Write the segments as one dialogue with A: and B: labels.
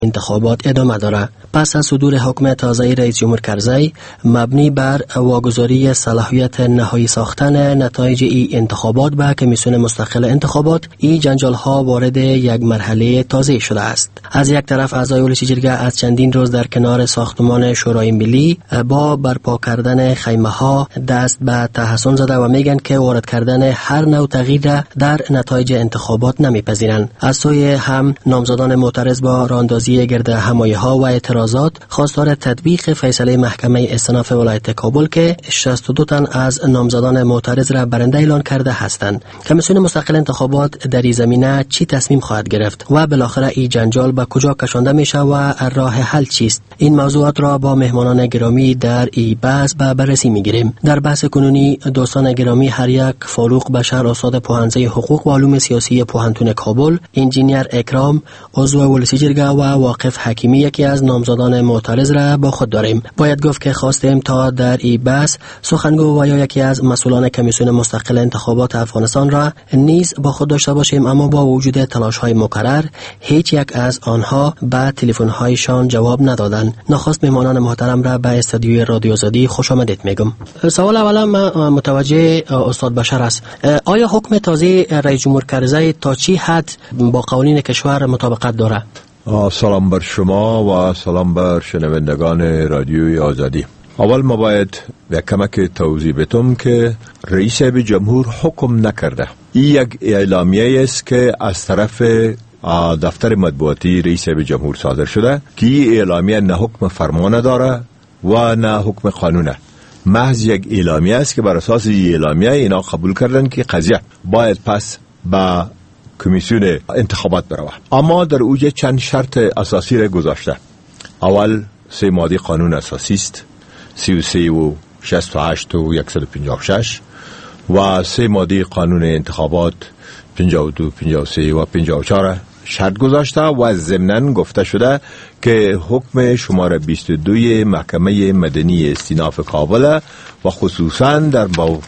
A: انتخابات ادامه داره. پس از صدور حکم تازه رئیس جمهور کرزی مبنی بر واگذاری صلاحیت نهایی ساختن نتایج این انتخابات به کمیسیون مستقل انتخابات، این جنجال ها وارد یک مرحله تازه شده است. از یک طرف اعضای ولسی جرگه از چندین روز در کنار ساختمان شورای ملی با برپا کردن خیمه ها دست به تحسن زده و میگن که وارد کردن هر نوع تغییر در نتایج انتخابات نمیپذیرند. از سوی هم نامزدان معترض با راندازی گرد همایی ها و اعتراضات خواستار تطبیق فیصله محکمه استئناف ولایت کابل که 62 تن از نامزدان معترض را برنده اعلان کرده هستند. کمیسیون مستقل انتخابات در این زمینه چی تصمیم خواهد گرفت و بالاخره این جنجال به کجا کشانده میشه و راه حل چیست؟ این موضوعات را با مهمانان گرامی در این بحث به بررسی میگیریم. در بحث کنونی دوستان گرامی هر یک: فاروق بشر، استاد پوهنځی حقوق و علوم سیاسی پوهنتون کابل، انجینیر اکرام عضو ولسی جرگه و واقف حکیمی یکی از نامزدان معترض را با خود داریم. باید گفت که خواستیم تا در این بحث سخنگو و یا یکی از مسئولان کمیسیون مستقل انتخابات افغانستان را نیز با خود داشته باشیم، اما با وجود تلاش‌های مکرر هیچ یک از آنها به تلفن‌هایشان جواب ندادند. نخست مهمانان محترم را به استودیوی رادیو آزادی خوش آمدید میگم. سوال اولا متوجه استاد بشر است. آیا حکم تازه رئیس جمهور کرزی تا چی حد با قوانین کشور مطابقت داره؟
B: سلام بر شما و سلام بر شنوندگان رادیوی آزادی. اول ما باید یک کمک توضیح بدم که رئیس جمهور حکم نکرده. این یک اعلامیه است که از طرف دفتر مطبوعاتی رئیس جمهور صادر شده که این اعلامیه نه حکم فرمان داره و نه حکم قانونه. محض یک اعلامیه است که بر اساس این اعلامیه اینا قبول کردن که قضیه باید پس با کمیسیون انتخابات بروه. اما در اوج چند شرط اساسی را گذاشته. اول 3 ماده قانون اساسی است، 33 و 68 و 156 و 3 ماده قانون انتخابات 52 53 و 54 شرط گذاشته و ضمناً گفته شده که حکم شماره 22 محکمه مدنی استئناف کابل و خصوصاً در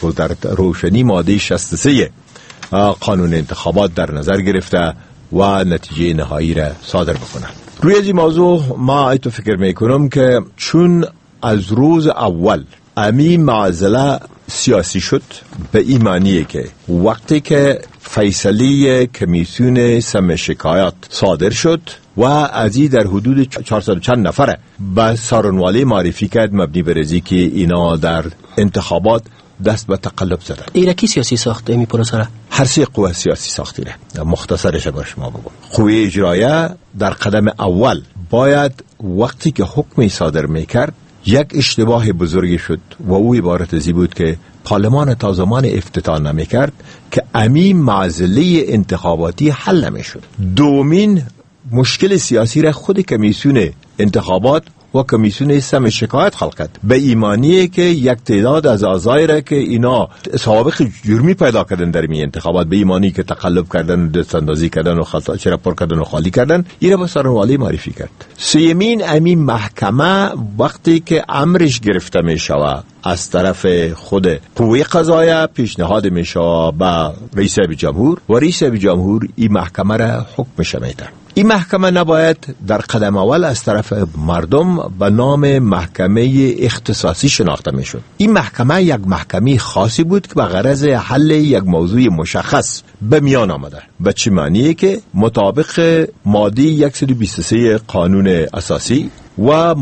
B: روشنی ماده 63 قانون انتخابات در نظر گرفته و نتیجه نهایی را صادر بکنه. روی این موضوع ما ایتو فکر میکنم که چون از روز اول امی معضله سیاسی شد، به ایمانیه که وقتی که فیصله کمیسیون سم شکایات صادر شد و ازی در حدود 400 چند نفره به سارنوالی معرفی کرد مبنی بر ازی که اینا در انتخابات دست به تقلب زدن.
A: ایره کی سیاسی ساخته می پروسه؟
B: هر 3 قوه سیاسی ساخته ره. مختصرش بر شما بگم. قوه اجرایه در قدم اول باید وقتی که حکمی صادر میکرد یک اشتباه بزرگی شد و او عبارت ازی بود که پارلمان تا زمان افتتاح نمیکرد که امی معضله انتخاباتی حل نمیشد. دومین مشکل سیاسی را خود کمیسیون انتخابات و کمیسیون سم شکایت خلق کرد، به ایمانیه که یک تعداد از اعضای را که اینا سوابق جرمی پیدا کردن در می انتخابات، به ایمانی که تقلب کردن، دست اندازی کردن و خطا چرا پر کردن و خالی کردن، اینا به سارنوالی معرفی کرد. سیمین امی محکمه وقتی که امرش گرفته می شود از طرف خود قوه قضاییه پیشنهاد می شود به رئیس جمهور و رئیس جمهور این محکمه را حکمش میده. این محکمه نباید در قدم اول از طرف مردم به نام محکمه اختصاصی شناخته می شد. این محکمه یک محکمه خاصی بود که به غرض حل یک موضوع مشخص به میان آمده. به چه معنیه که مطابق ماده 123 قانون اساسی و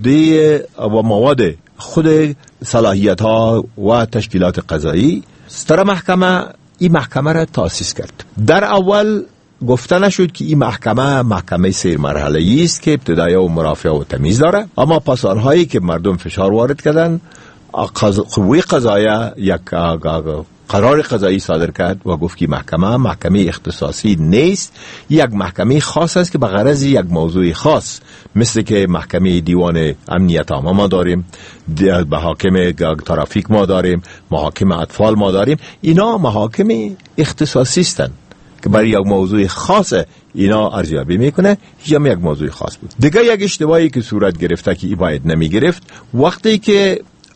B: مواد خود صلاحیت ها و تشکیلات قضایی ستر محکمه این محکمه را تأسیس کرد. در اول گفته نشد که این محکمه 3 مرحله‌ای است که ابتدایی و مرافعه و تمیز داره، اما پس آنهایی که مردم فشار وارد کردن قوه قضاییه یک قرار قضایی صادر کرد و گفت که محکمه اختصاصی نیست، یک محکمه خاص است که به غرض یک موضوع خاص، مثل که محکمه دیوان امنیت عامه ما داریم، محاکم ترافیک ما داریم، محاکم اطفال ما داریم، اینا محاکم اختصاصی هستند که برای یک موضوع خاص اینا ارزیابی میکنه. هم یک موضوع خاص بود. دیگه یک اشتباهی که صورت گرفته که ای باید نمی گرفت، وقتی که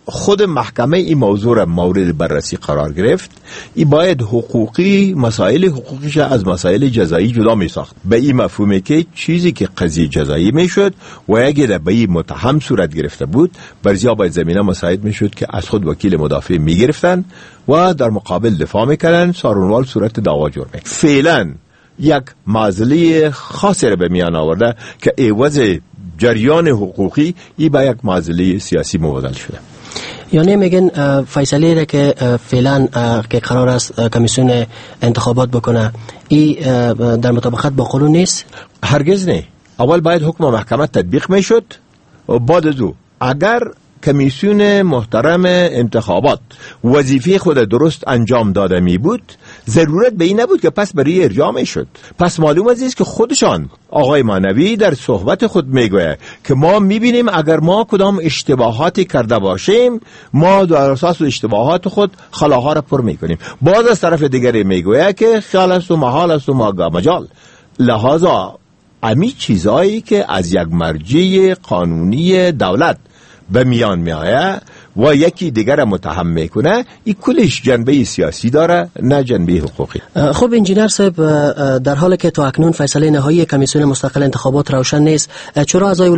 B: خود محکمه این موضوع را مورد بررسی قرار گرفت، این باید مسائل حقوقیش از مسائل جزایی جدا می ساخت، به این مفهومه که چیزی که قضیه جزایی می شد و اگر به این متهم صورت گرفته بود، برزیا باید زمینه مساعد می شد که از خود وکیل مدافع می گرفتن و در مقابل دفاع می کردن، سارونوال صورت دعوا جرمه. فعلا یک معضله خاصی را به میان آورده که عوض جریان حقوقی ای به یک معضله سیاسی مبادل شده.
A: یعنی میگن فیصله را که فعلا که قرار است کمیسیون انتخابات بکنه ای در مطابقت با قانون نیست؟
B: هرگز نه. اول باید حکم محکمه تطبیق میشد و بعد از او اگر کمیسیون محترم انتخابات وظیفه خود درست انجام داده می بود، ضرورت به این نبود که پس برای ارجاع می شد. پس معلوم است که خودشان آقای مانوی در صحبت خود میگوید که ما میبینیم اگر ما کدام اشتباهاتی کرده باشیم، ما در اساس اشتباهات خود خلاها را پر میکنیم. باز از طرف دیگری میگوید که خیال است و محال است و مجال. لحاظا امی چیزایی که از یک مرجع قانونی دولت به میان می آید و یکی دیگر متهم میکنه، این کلش جنبه سیاسی داره نه جنبه حقوقی.
A: خب انجینر صاحب، در حالی که تا اکنون فیصله نهایی کمیسیون مستقل انتخابات روشن نیست، چرا اعضای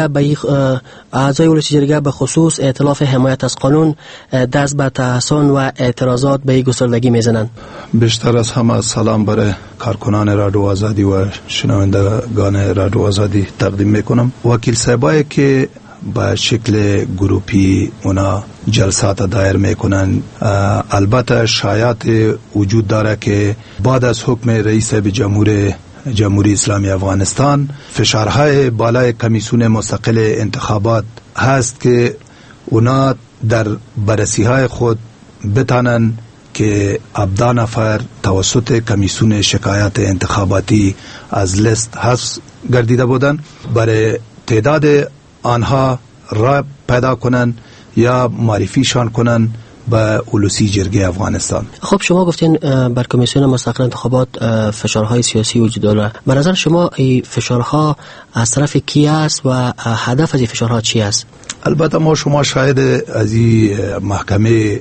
A: ولسی جرگه به خصوص ائتلاف حمایت از قانون دست به تحسن و اعتراضات به این گستردگی میزنند؟
C: بیشتر از همه سلام برای کارکنان رادیو آزادی و شنوندگان رادیو آزادی تقدیم میکنم. وکیل صاحبایی که به شکل گروپی اونا جلسات دایر میکنن، البته شایعات وجود داره که بعد از حکم رئیس جمهوری اسلامی افغانستان فشارهای بالای کمیسیون مستقل انتخابات هست که اونا در بررسی‌های خود بتانن که 17 نفر توسط کمیسیون شکایات انتخاباتی از لیست حذف گردیده بودن، برای تعداد آنها را پیدا کنن یا معرفیشان کنن به ولسی جرگه افغانستان.
A: خب شما گفتین بر کمیسیون مستقل انتخابات فشارهای سیاسی وجود داره. به نظر شما این فشارها از طرف کی است و هدف از این فشارها چی است؟
C: البته ما شما شاهد از این محکمه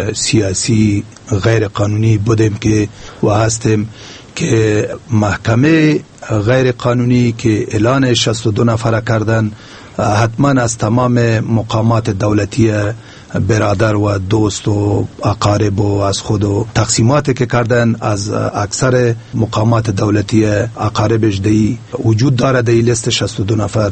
C: سیاسی غیر قانونی بودیم که و هستیم که محکمه غیر قانونی که اعلان 62 نفره کردن، حتما از تمام مقامات دولتی برادر و دوست و اقارب و از خود و تقسیماتی که کردن از اکثر مقامات دولتی اقاربش دی وجود داره دی لیست 62 نفر.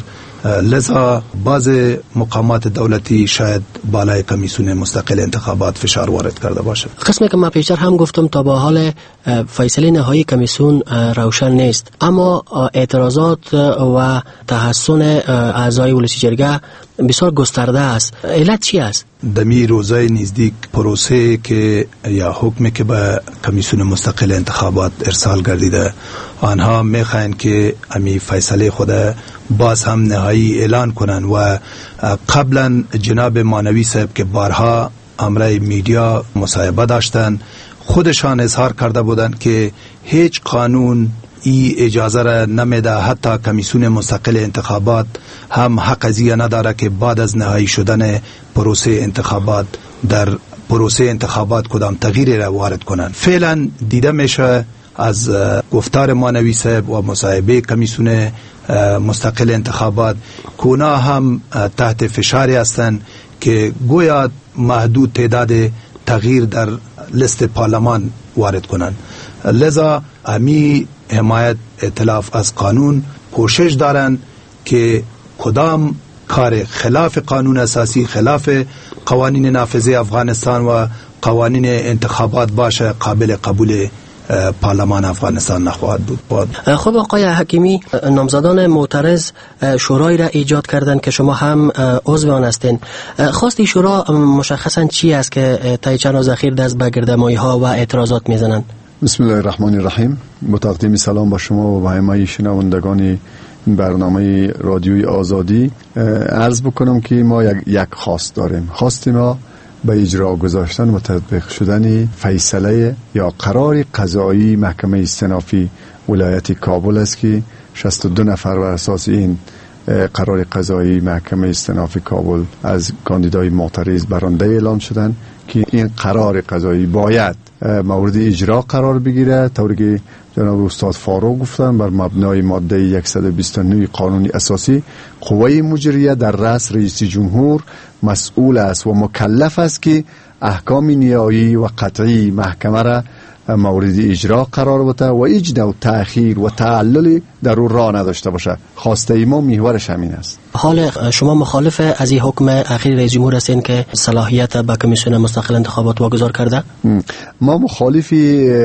C: لذا بعض مقامات دولتی شاید بالای کمیسیون مستقل انتخابات فشار وارد کرده باشه.
A: قسمی که ما پیشتر هم گفتم تا با حال فیصله نهایی کمیسیون روشن نیست، اما اعتراضات و تحسن اعضای ولسی جرگه بسیار گسترده است. علت چی است؟
C: دمی روزای نزدیک پروسه که یا حکمی که به کمیسیون مستقل انتخابات ارسال گردیده، آنها میخواین که امی فیصله خود باز هم نهایی اعلان کنن و قبلا جناب مانوی صاحب که بارها امرای میدیا مصاحبه داشتن، خودشان اظهار کرده بودند که هیچ قانون ای اجازه را نمیده، حتی کمیسیون مستقل انتخابات هم حق ازیه نداره که بعد از نهایی شدن پروسه انتخابات در پروسه انتخابات کدام تغییری را وارد کنن. فعلا دیده میشه از گفتار مانوی صاحب و مصاحبه کمیسیون مستقل انتخابات که اونا هم تحت فشاری هستند که گویا محدود تعداد تغییر در لیست پارلمان وارد کنند. لذا امی حمایت ائتلاف از قانون کوشش دارند که کدام کار خلاف قانون اساسی، خلاف قوانین نافذه افغانستان و قوانین انتخابات باشه، قابل قبول پارلمان افغانستان نخواهد بود.
A: خب آقای حکیمی، نامزدان معترض شورایی را ایجاد کردن که شما هم عضو آن هستین. خواست شورا مشخصا چی است که تا چند روز اخیر دست به گردمایی ها و اعتراضات میزنند؟
D: بسم الله الرحمن الرحیم. متقدم سلام با شما و به همه شنوندگان این برنامه رادیوی آزادی. عرض بکنم که ما یک خواست داریم. خواست ما به اجرا گذاشتن و تطبیق شدن فیصله یا قرار قضایی محکمه استینافی ولایت کابل است که 62 نفر بر اساس این قرار قضایی محکمه استئناف کابل از کاندیدای معترض برنده اعلام شدن که این قرار قضایی باید مورد اجرا قرار بگیره، طوری که جناب استاد فاروق گفتن بر مبنای ماده 129 قانون اساسی قوه مجریه در رأس رئیس جمهور مسئول است و مکلف است که احکام نهایی و قطعی محکمه را مورد اجرا قرار بده و هیچ نوع تأخیر و تعللی در او راه نداشته باشه. خواسته ما محورش همین است.
A: حال شما مخالف از این حکم اخیر رئیس جمهور هستین که صلاحیت به کمیسیون مستقل انتخابات واگذار کرده؟
D: ما مخالف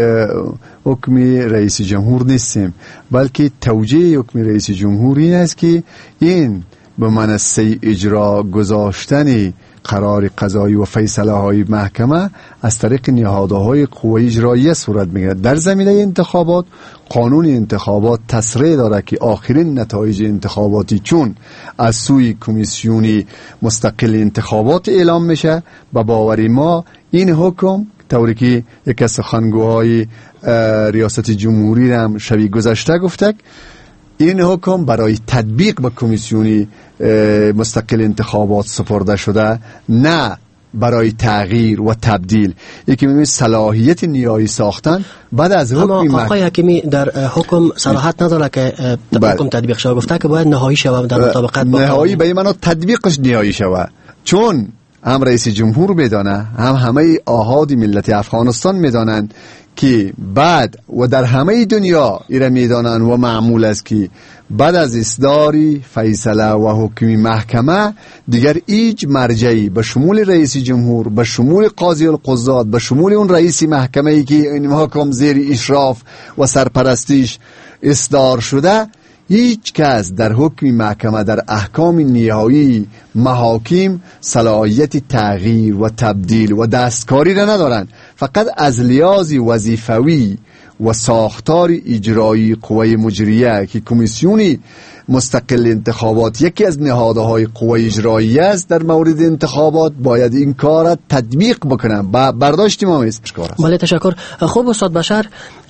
D: حکم رئیس جمهور نیستیم، بلکه توجیه حکم رئیس جمهور این است که این به منصه اجرا گذاشتن قرار قضایی و فیصله های محکمه از طریق نهادهای قوه اجراییه صورت میگیرد. در زمینه انتخابات قانون انتخابات تصریح داره که آخرین نتایج انتخاباتی چون از سوی کمیسیون مستقل انتخابات اعلام میشه، به باور ما این حکم طوری که یک از سخنگوهای ریاست جمهوری هم شبیه گذشته گفته، این حکم برای تطبیق به کمیسیون مستقل انتخابات سپرده شده، نه برای تغییر و تبدیل. یکی میگه صلاحیت نهایی ساختن بعد از حکم.
A: اما آقای حکیمی در حکم صلاحیت نداره که حکم تطبیق شود، گفته که باید نهایی شود در مطابقت با
D: نهایی به این تطبیقش نهایی شود، چون هم رئیس جمهور بدانه هم همه آحاد ملت افغانستان میدانند که بعد و در همه دنیا ایره میدانند و معمول است که بعد از اصداری فیصله و حکم محکمه دیگر هیچ مرجعی به شمول رئیس جمهور، به شمول قاضی القضات، به شمول اون رئیس محکمه ای که این حکم زیر اشراف و سرپرستیش اصدار شده، هیچ کس در حکم محکمه در احکام نهایی محاکم صلاحیت تغییر و تبدیل و دستکاری را ندارند. فقط از لحاظ وظیفوی و ساختار اجرایی قوه مجریه که کمیسیون مستقل انتخابات یکی از نهادهای قوه اجرایی است در مورد انتخابات، باید این کار را تطبیق بکنن. برداشت ما است.
A: بله تشکر. خوب استاد بشر،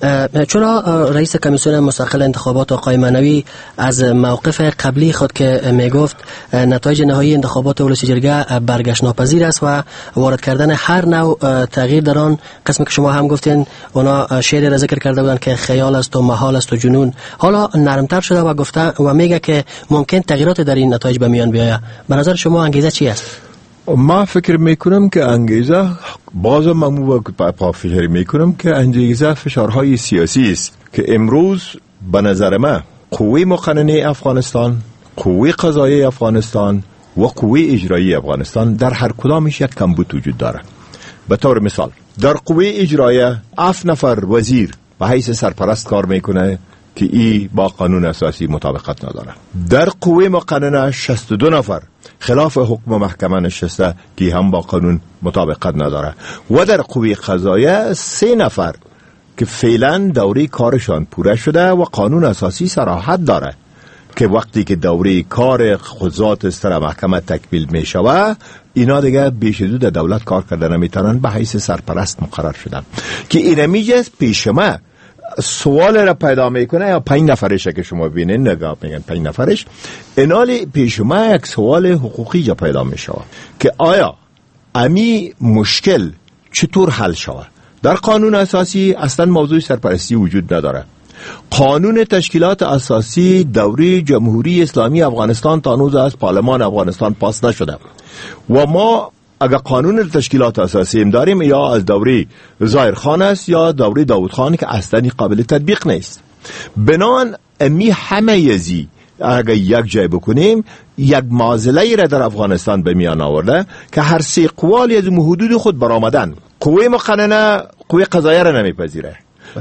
A: چرا رئیس کمیسیون مستقل انتخابات آقای منوی از موقف قبلی خود که میگفت نتایج نهایی انتخابات ولسی جرگه برگشت ناپذیر است و وارد کردن هر نوع تغییر در آن، قسمی که شما هم گفتین اونا شعر را ذکر کرده بودن که خیال است و محال است و جنون، حالا نرمتر شده و گفته و میگه که ممکن تغییرات در این نتایج به میان بیاید. به نظر شما انگیزه چی است؟
B: ما فکر میکنم که انگیزه بازم من فکر میکنم که انگیزه فشارهای سیاسی است که امروز به نظر من قوه مقننه افغانستان، قوه قضاییه افغانستان و قوه اجرایی افغانستان در هر کدامش یک کمبود وجود داره. به طور مثال در قوه اجراییه 7 نفر وزیر به حیث سرپرست کار میکنه که ای با قانون اساسی مطابقت نداره. در قوه مقننه 62 نفر خلاف حکم محکمه نشسته که هم با قانون مطابقت نداره. و در قوه قضاییه 3 نفر که فعلا دوره کارشان پوره شده و قانون اساسی صراحت داره که وقتی که دوره کار قضات است در محکمه تکمیل می شود، اینا دیگه بیش از در دولت کار کردن نمیتونن، به حیث سرپرست مقرر شدن که این میجه پیش ما سوال را پیدا میکنه. یا 5 نفرشه که شما ببینین، نگاه میگن 5 نفرش، انال پیش ما یک سوال حقوقی جا پیدا میشه که آیا امی مشکل چطور حل شود؟ در قانون اساسی اصلا موضوع سرپرستی وجود نداره. قانون تشکیلات اساسی دوره جمهوری اسلامی افغانستان تا هنوز از پارلمان افغانستان پاس نشده و ما اگر قانون تشکیلات اساسی هم داریم یا از دوره ظاهر خان است یا دوره داود خان که اصلا قابل تطبیق نیست. بنان امی همه یزی اگر یک جای بکنیم یک معضله را در افغانستان به میان آورده که هر 3 قوال از حدود خود برآمدن. قوه مقننه قوه قضاییه را نمیپذیره،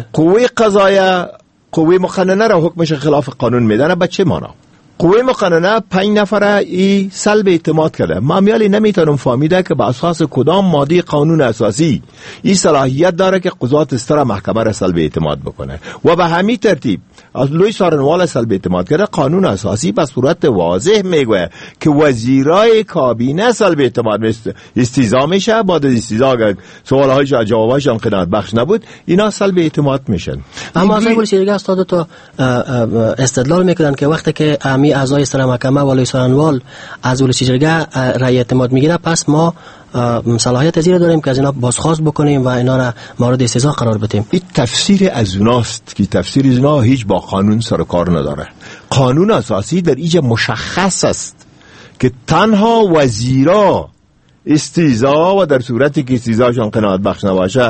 B: قوه مقننه را حکمش خلاف قانون میدنه. به چه معنا؟ قوه مقننه 5 نفره ای سلب اعتماد کرده. ما میالی نمیتونم فهمیده که با اساس کدام ماده قانون اساسی این صلاحیت داره که قضات استر محکمه را سلب اعتماد بکنه و به همین ترتیب از لوی سارنوال سلب اعتماد کرده. قانون اساسی به صورت واضح میگه که وزیرای کابینه سلب اعتماد استیضا میشه. بعد از استیضا اگر سوالهایش و جوابهایشان قناعت بخش نبود اینا سلب اعتماد میشن.
A: اما از اول سیرگاه استاد تو استدلال میکنن که وقتی که امی اعضای سر محکمه و لیسانوال از ولسی جرگه رای اعتماد میگیره، پس ما صلاحیت زیر داریم که از اینا بازخواست بکنیم و اینا را مورد استزاء قرار بدیم.
B: این تفسیر از اوناست که تفسیر از اونا هیچ با قانون سر کار نداره. قانون اساسی در اینجا مشخص است که تنها وزیرا استیزا و در صورتی که استیزاشان قناعت بخش نباشه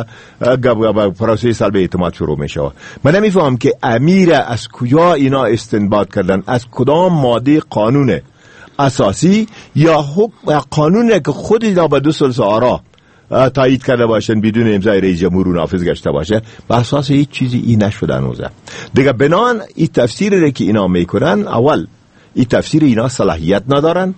B: پروسه سلب اعتماد شروع میشه. من نمیفهم که امیر از کجا اینا استنباط کردن، از کدام ماده قانون اساسی یا قانونه که خود اینا به 2 سلسه آرا تایید کرده باشن بدون امضای رئیس جمهور نافذ گشته باشه. به اساس هیچ چیزی این نشده هنوزه دیگه. بنان این تفسیری که اینا میکنن، اول این تفسیر اینا صلاحیت ندارن.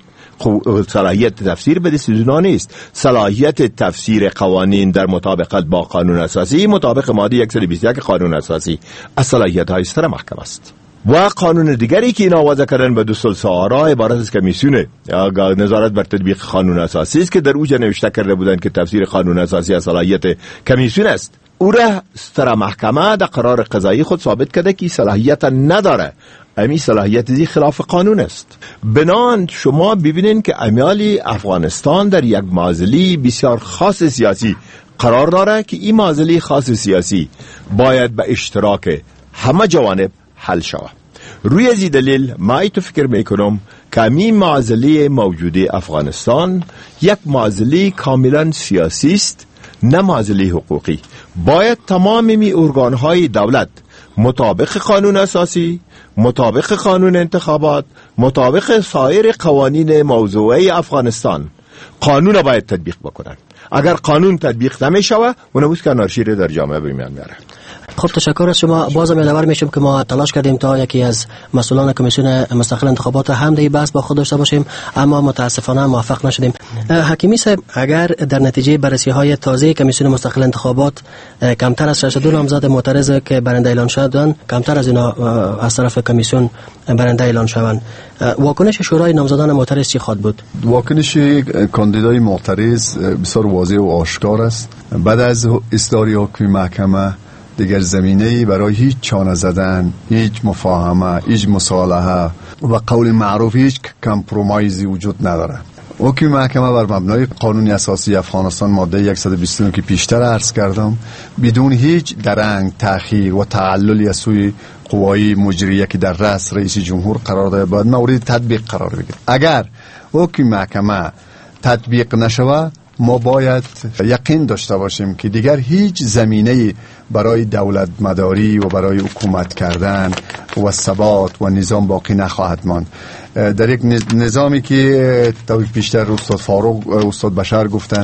B: صلاحیت تفسیر به دست اونا نیست. صلاحیت تفسیر قوانین در مطابقت با قانون اساسی مطابق ماده 121 قانون اساسی از صلاحیت های سر محکمه است. و قانون دیگری که اینا وضع کردن به 2 سلسه آرا عبارت از کمیسیون نظارت بر تطبیق قانون اساسی است که در اوجه نوشته کرده بودن که تفسیر قانون اساسی از صلاحیت کمیسیون است. او را سر محکمه در قرار قضایی خود ثابت کرده که صلاحیت نداره. امی صلاحیت زی خلاف قانون است. بنان شما ببینین که امیالی افغانستان در یک معضلی بسیار خاص سیاسی قرار داره که این معضلی خاص سیاسی باید به اشتراک همه جوانب حل شود. روی از این دلیل ما ایتو فکر میکنم که این معضلی موجود افغانستان یک معضلی کاملا سیاسی است، نه معضلی حقوقی. باید تمام می ارگانهای دولت مطابق قانون اساسی، مطابق قانون انتخابات، مطابق سایر قوانین موضوعی افغانستان قانون را باید تطبیق بکنن. اگر قانون تطبیق نمیشه اونموز که انارشی در جامعه بیمیان میاره.
A: خب تشکر از شما. بازم یادآور میشم که ما تلاش کردیم تا یکی از مسئولان کمیسیون مستقل انتخابات هم دی بحث با خود داشته باشیم، اما متاسفانه موفق نشدیم. حکیمی صاحب، اگر در نتیجه بررسی های تازه کمیسیون مستقل انتخابات کمتر از 62 نامزد معترض که برنده اعلان شدن، کمتر از اینا از طرف کمیسیون برنده اعلان شوند، واکنش شورای نامزدان معترض چی خواهد بود؟
D: واکنش کاندیدای معترض بسیار واضح و آشکار است. بعد از اصدار حکم محکمه دیگر زمینه‌ای برای هیچ چانه زدن، هیچ مفاهمه، هیچ مصالحه و قول معروف هیچ کمپرومایزی وجود نداره. حکم محکمه بر مبنای قانون اساسی افغانستان ماده 129 که پیشتر عرض کردم بدون هیچ درنگ، تأخیر و تعللی از سوی قوای مجریه که در رأس رئیس جمهور قرار دارد باید مورد تطبیق قرار بگیرد. اگر حکم محکمه تطبیق نشود ما باید یقین داشته باشیم که دیگر هیچ زمینه‌ای برای دولت مداری و برای حکومت کردن و ثبات و نظام باقی نخواهد ماند. در یک نظامی که پیشتر استاد فاروق استاد بشار گفتن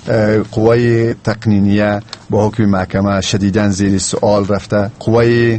D: قوای تقنینیه با حکم محکمه شدیداً زیر سوال رفته، قوای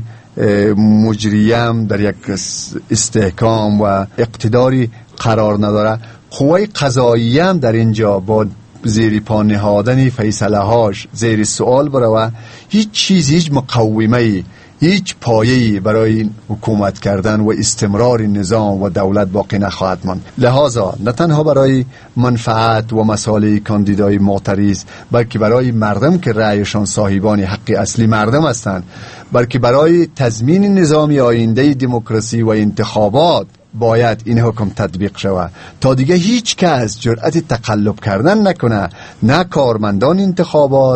D: مجریه هم در یک استحکام و اقتداری قرار نداره، قوای قضاییه هم در اینجا با زیر پا نهادن فیصله هاش زیر سوال بره، هیچ چیز، هیچ مقومه‌ای، هیچ پایه‌ای برای حکومت کردن و استمرار نظام و دولت باقی نخواهد ماند. لذا نه تنها برای منفعت و مصالح کاندیدای معترض بلکه برای مردم که رأیشان صاحبان حق اصلی مردم هستند، بلکه برای تضمین نظام آینده دموکراسی و انتخابات باید این حکم تطبیق شود تا دیگه هیچ کس جرأت تقلب کردن نکنه، نه کارمندان انتخابات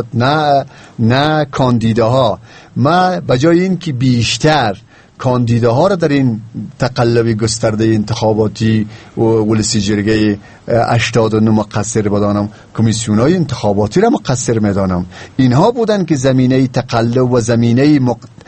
D: نه کاندیداها. ما بجای این که بیشتر کاندیداها را در این تقلب گسترده انتخاباتی و ولسی جرگه 89 مقصر بدانم، کمیسیون‌های انتخاباتی را مقصر میدانم. اینها بودن که زمینه تقلب و زمینه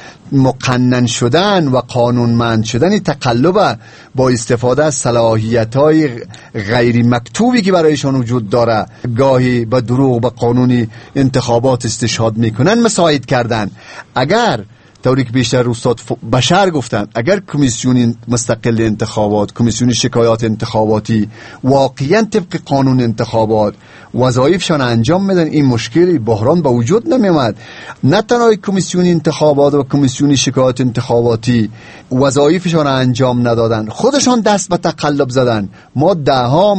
D: مقنن شدن و قانونمند شدن تقلب با استفاده از صلاحیت‌های غیر مکتوبی که برایشان وجود داره، گاهی با دروغ به قانون انتخابات استشهاد میکنن مساعد کردن. اگر طوری که بیشتر استاد بشار گفتن، اگر کمیسیون مستقل انتخابات، کمیسیون شکایات انتخاباتی واقعا طبق قانون انتخابات وظایفشان انجام میدن، این مشکلی بحران به وجود نمیاد. نه تنها کمیسیون انتخابات و کمیسیون شکایات انتخاباتی وظایفشان انجام ندادن، خودشان دست به تقلب زدن. ما ده ها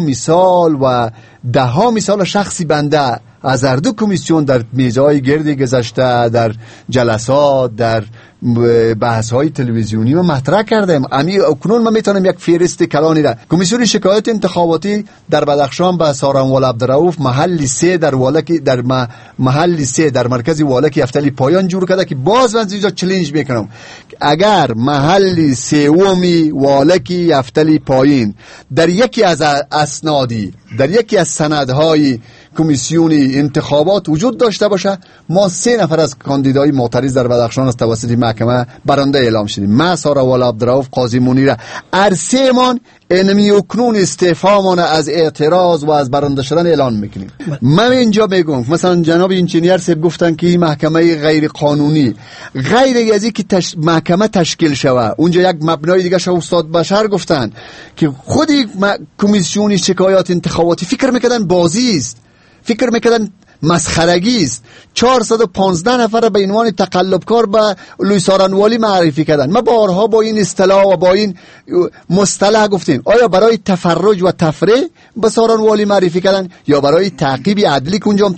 D: مثال شخصی بنده از هر دو کمیسیون در میزهای گردی گذشته، در جلسات، در بحث های تلویزیونی ما مطرح کردم. اکنون من میتونم یک فهرست کلانی را. کمیسیون شکایت انتخاباتی در بدخشان به سارنوال عبدالرؤوف محل 3 در والکی در محل 3 در مرکز والکی افتلی پایان جور کرده که باز من اینجا چالش میکنم اگر محل 3 والکی افتلی پایین در یکی از اسنادی در یکی از سندهای کمیسیون انتخابات وجود داشته باشه، ما 3 نفر از کاندیدای معترض در بدخشان از توسط محکمه برنده اعلام شدیم. ما سارنوال عبدالرؤوف، قاضی منیر، ارسه من انمی اکنون استعفامان از اعتراض و از برنده شدن اعلان میکنیم. من اینجا بگم مثلا جناب انجینیر صاحب گفتن که این محکمه غیر قانونی، غیر از اینکه محکمه تشکیل شوه اونجا یک مبنای دیگه شو استاد بشر گفتن که خودی کمیسیون شکایات انتخاباتی فکر میکردن بازی است، فکر میکردن مسخرگی است. 415 نفر به عنوان تقلبکار به لوی سارنوالی معرفی کردن. ما بارها با این اصطلاح و با این مصطلح گفتیم آیا برای تفرج و تفریح به سارنوالی معرفی کردن یا برای تعقیب عدلی که اونجا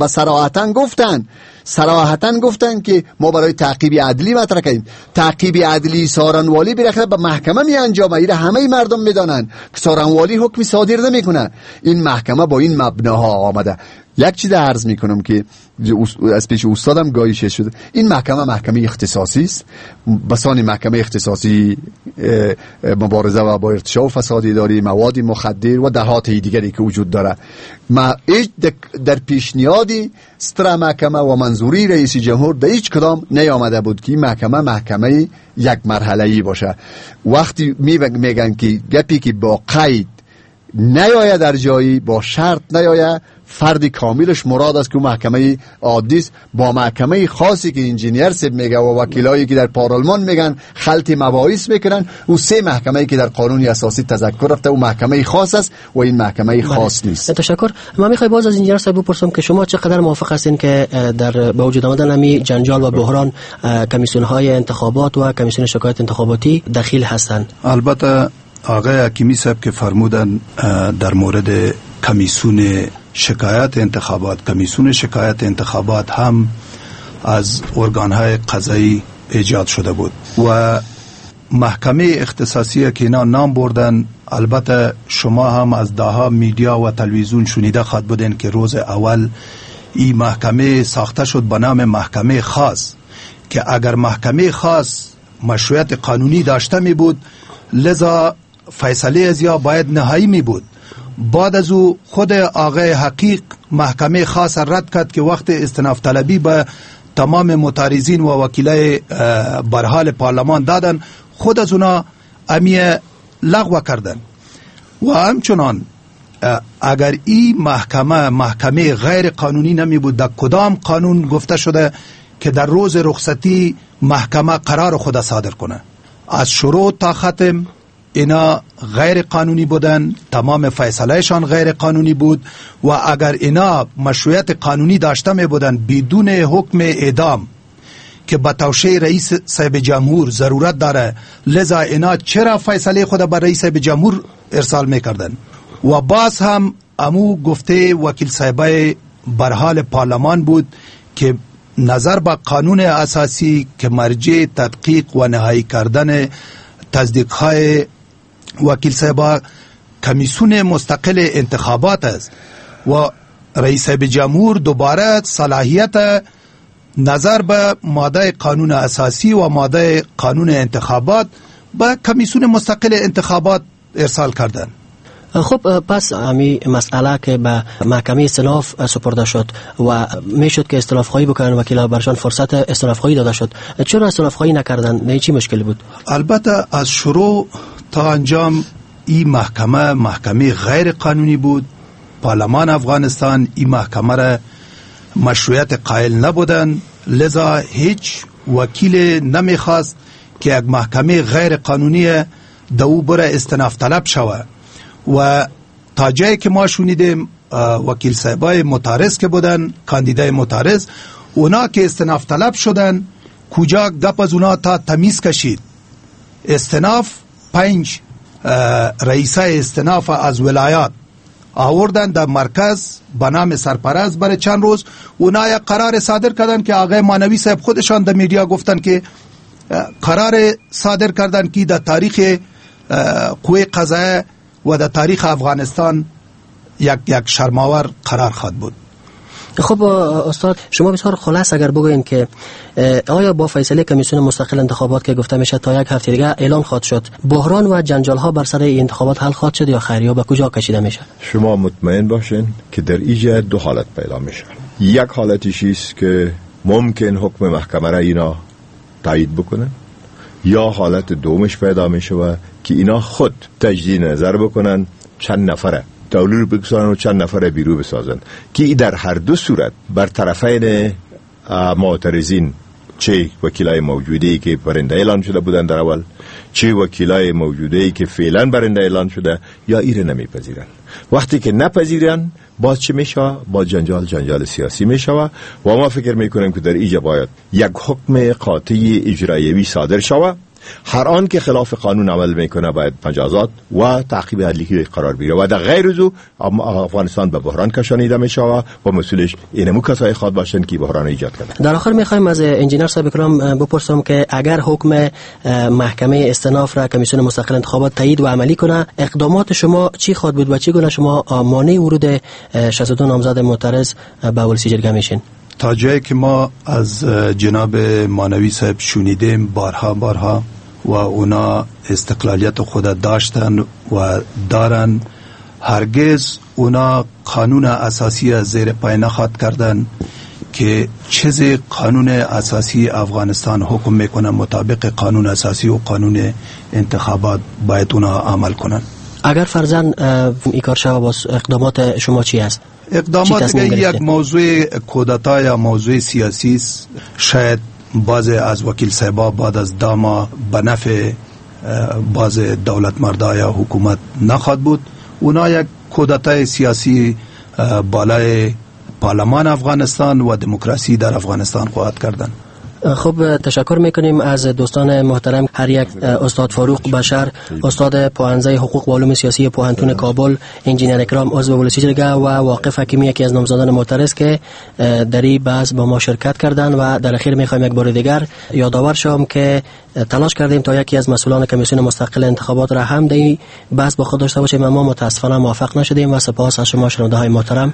D: صراحتاً گفتن که ما برای تعقیب عدلی مطرح کردیم. تعقیب عدلی سارنوالی بالاخره به محکمه می انجامه. ایره همه مردم میدانن که سارنوالی حکمی صادر نمیکنه. این محکمه با این مبناها آمده. یک چیز عرض میکنم که از پیش استادم گایش شده، این محکمه اختصاصی است. بسان محکمه اختصاصی مبارزه و با ارتشاء و فساد اداری، مواد مخدر و دهات دیگری که وجود داره، ما در پیشنهادی ستر محکمه و منظوری رئیس جمهور در هیچ کدام نیامده بود که محکمه یک مرحله‌ای باشه. وقتی میگن که گپی که با قید نیاید در جایی، با شرط نیاید، فرد کاملش مراد است که محکمه عادی است. با محکمه خاصی که انجینیر صاحب میگه و وکیلایی که در پارلمان میگن خلط مباحث میکنن، او 3 محکمه‌ای که در قانون اساسی تذکر رفته و محکمه خاص است و این محکمه خاص نیست.
A: تشکر. من میخوام باز از انجینیر صاحب بپرسم که شما چقدر موافق هستین که در به وجود آمدن همین جنجال و بحران کمیسیون های انتخابات و کمیسیون شکایت انتخاباتی دخیل هستند؟
C: البته آقای حکیمی صاحب که فرمودن در مورد کمیسیون شکایت انتخابات هم از ارگان‌های قضایی ایجاد شده بود و محکمه اختصاصی که اینا نام بردن، البته شما هم از داها میدیا و تلویزیون شنیده خواهد بودین که روز اول این محکمه ساخته شد به نام محکمه خاص، که اگر محکمه خاص مشروعیت قانونی داشته می بود لذا فیصله از یا باید نهایی می بود. بعد از او خود آقای حقیق محکمه خاص رد کرد که وقت استناف طلبی به تمام معترضین و وکیلای برحال پارلمان دادن، خود از اونا امیه لغو کردن. و همچنان اگر این محکمه غیر قانونی نمی بود، در کدام قانون گفته شده که در روز رخصتی محکمه قرار خود صادر کنه؟ از شروع تا ختم اینا غیر قانونی بودن، تمام فیصلهشان غیر قانونی بود و اگر اینا مشروعیت قانونی داشته می بودن بدون حکم اعدام که به توشیح رئیس صاحب جمهور ضرورت داره، لذا اینا چرا فیصله خود به رئیس صاحب جمهور ارسال میکردن؟ و باز هم امو گفته وکیل صاحبای برحال پارلمان بود که نظر به قانون اساسی که مرجع تدقیق و نهایی کردن تصدیق‌های وکیل صاحب کمیسیون مستقل انتخابات است و رئیس صاحب جمهور دوباره صلاحیت نظر به ماده قانون اساسی و ماده قانون انتخابات به کمیسیون مستقل انتخابات ارسال کردن.
A: خب پس همین مسئله که به محکمه استئناف سپرده شد و میشد که استئناف خواهی بکنن، وکیلا برشان فرصت استئناف خواهی داده شد، چرا استئناف خواهی نکردن؟ نه چی مشکلی بود؟
C: البته از شروع تا انجام این محکمه غیر قانونی بود. پارلمان افغانستان این محکمه را مشروعیت قائل نبودن، لذا هیچ وکیل نمیخواست که یک محکمه غیر قانونی دو بره استئناف طلب شود. و تا جایی که ما شنیدیم وکیل صاحبای معترض که بودن، کاندیدای معترض، اونا که استئناف طلب شدن کجا گپ از اونا تا تمیز کشید. استئناف 5 رئیسای استئناف از ولایات آوردن در مرکز به نام سرپرست برای چند روز. اونا یک قرار صادر کردن که آقای مانوی صاحب خودشان در میدیا گفتن که قرار صادر کردن که در تاریخ قوه قضاییه و در تاریخ افغانستان یک شرماور قرار خواهد بود.
A: خب استاد، شما بسیار خلاص اگر بگوین که آیا با فیصله کمیسیون مستقل انتخابات که گفته میشه تا یک هفته دیگه اعلان خواهد شد، بحران و جنجال ها بر سر این انتخابات حل خواهد شد یا خیر، یا به کجا کشیده میشه؟
B: شما مطمئن باشین که در اینجا دو حالت پیدا میشه. یک حالتش است که ممکن حکم محکمه را اینا تایید بکنن، یا حالت دومش پیدا میشه و که اینا خود تجدید نظر بکنن، چند نفره دولور بگذارن و چند نفره بیرو بسازن، که در هر دو صورت بر طرفین معترضین، چه وکیلای موجوده‌ای که برنده اعلان شده بودن در اول، چه وکیلای موجوده‌ای که فعلا برنده اعلان شده، یا ایره نمیپذیرن. وقتی که نپذیرن باز چه میشه؟ باز جنجال سیاسی میشه و ما فکر میکنیم که در اینجا باید یک حکم قاطع اجرایی صادر شود. هر آن که خلاف قانون عمل میکنه باید مجازات و تعقیب عدلی قرار بگیره و در غیر از او افغانستان به بحران کشانیده میشه و مسئولش اینمو کسای خود باشن که بحران ایجاد کردن. در
A: آخر میخوایم از انجینر صاحب اکرام بپرسم که اگر حکم محکمه استئناف را کمیسیون مستقل انتخابات تایید و عملی کنه، اقدامات شما چی خواهد بود و چی گونه شما مانع ورود 62 نامزد معترض به ولسی جرگه میشین؟
C: تا جایی که ما از جناب مانوی صاحب شنیدیم بارها و اونا استقلالیت خود داشتن و دارن، هرگز اونا قانون اساسی زیر پای نخواهد کردن که چیزی قانون اساسی افغانستان حکم میکنه مطابق قانون اساسی و قانون انتخابات باید اونا عمل کنن.
A: اگر فرضاً این کار شود، باز اقدامات شما چی است؟
C: اقدامات که یک موضوع کودتا یا موضوع سیاسی است، شاید بعض از وکیل صاحبا بعد از داما به نفع بعض دولت مردا یا حکومت نخواهد بود. اونا یک کودتای سیاسی بالای پارلمان افغانستان و دموکراسی در افغانستان خواهد کردن.
A: خب تشکر میکنیم از دوستان محترم، هر یک استاد فاروق بشر، استاد پوهنځی حقوق و علوم سیاسی پوهنتون کابل، انجینر اکرام عضو ولسی جرگه و واقف حکیمی، یکی از نامزدان معترض که در این بحث با ما شرکت کردند. و در اخیر میخوایم یک بار دیگر یادآور شوم که تلاش کردیم تا یکی از مسئولان کمیسیون مستقل انتخابات را هم در این بحث با خود داشته باشیم، اما متاسفانه موفق نشدیم و سپاس از شما شنونده های محترم.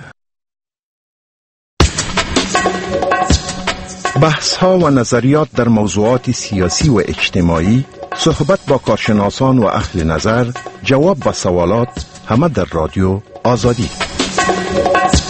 E: بحث ها و نظریات در موضوعات سیاسی و اجتماعی، صحبت با کارشناسان و اهل نظر، جواب و سوالات، همه در رادیو آزادی.